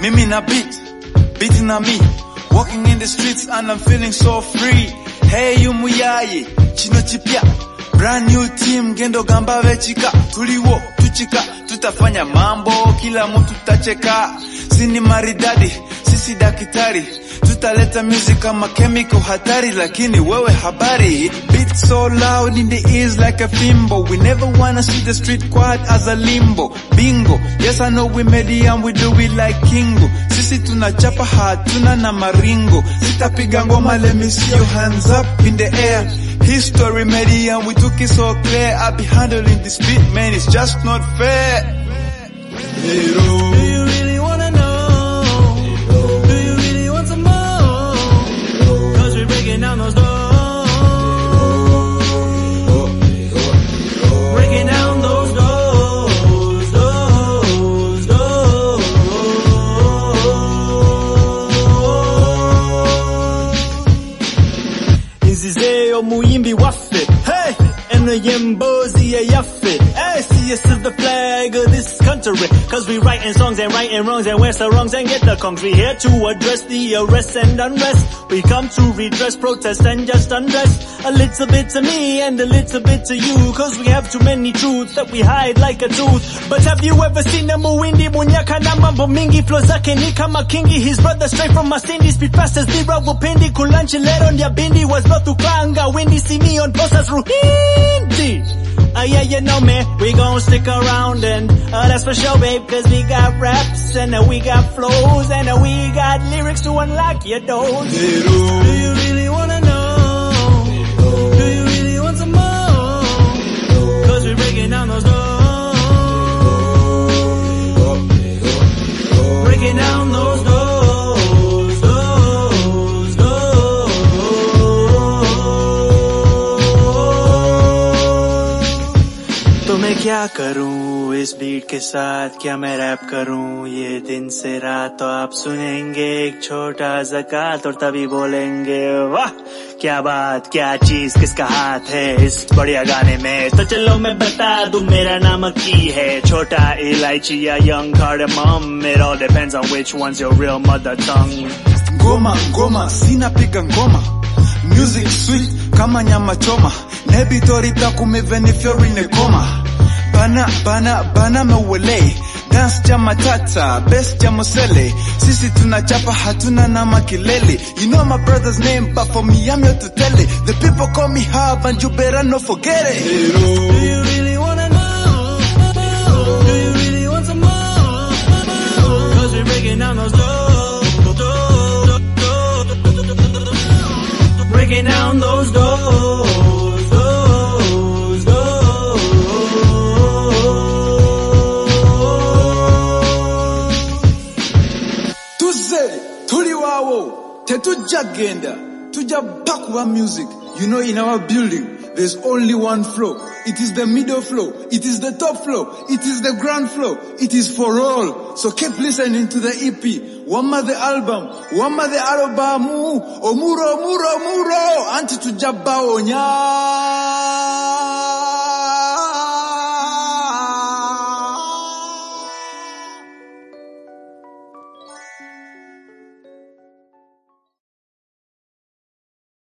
Mimi na beat na me. Walking in the streets and I'm feeling so free. Hey umuyaye, chino chipya. Brand new team, gendo gamba vechika. Tuliwo, tuchika, tutafanya mambo, kila mtu tacheka. Sini maridadi, sisi dakitari. Tutaleta music kama chemical hatari, lakini wewe habari. Beat so loud in the ears like a fimbo. We never wanna see the street quiet as a limbo. Bingo, yes I know we made it and we do it like Kingo. Sisi tunachapa hatuna na maringo. Sitapiga ngoma, let me see your hands up in the air. History made it and we took it so clear. I be handling this beat, man, it's just not fair. Hero. Do you really wanna know? Do you really want some more? Cause we're breaking down those doors. Breaking down those doors, doors. Nzizeo muimbi wafe, hey! And the yembozi yafe, hey! See us is the flag of this country. Cause we writing songs and righting wrongs and wear the wrongs and get the conks. We here to address the arrest and unrest. We come to redress, protest and just undress. A little bit to me and a little bit to you. Cause we have too many truths that we hide like a tooth. But have you ever seen a muindi munyaka na mambo mingi? Flow zake ni kama kingi. His brother straight from Masindi. Speed fast as Libra Wapindi. Kulanchi lero ndia bindi. Was not to kanga windy. See me on posters Ruhindi. Yeah, you know me, we gon' stick around and that's for sure, babe, cause we got raps and we got flows and we got lyrics to unlock your doors. Do you really wanna know? Do you really want some more? Cause we're breaking down those doors. Breaking down those doors. मैं क्या करूं इस बीट के साथ, क्या मैं रैप करूं ये दिन से रात। तो आप सुनेंगे एक छोटा ज़कात और तभी बोलेंगे वाह क्या बात, क्या चीज, किसका हाथ है इस बढ़िया गाने में। तो चलो मैं बता दूं मेरा नाम की है, छोटा इलायची या young cardamom. It all depends on which one's your real mother tongue. Ngoma, sina piga ngoma. Music sweet kama nyama choma. Nebi torita kumeven if you're in a coma. Bana mewele. Dance jama tata, best jama sele. Sisi tunachapa hatuna na makilele. You know my brother's name, but for me I'm here to tell it. The people call me Hub and you better not forget it. Do you really wanna know? Do you really want some more? Cause we're breaking down those doors. Breaking down those doors. Tetujagenda, tujabakuwa music. You know in our building, there's only one floor. It is the middle floor. It is the top floor. It is the ground floor. It is for all. So keep listening to the EP. Wama the album. Wama the albamu. Omuro. Anti tujabao nya.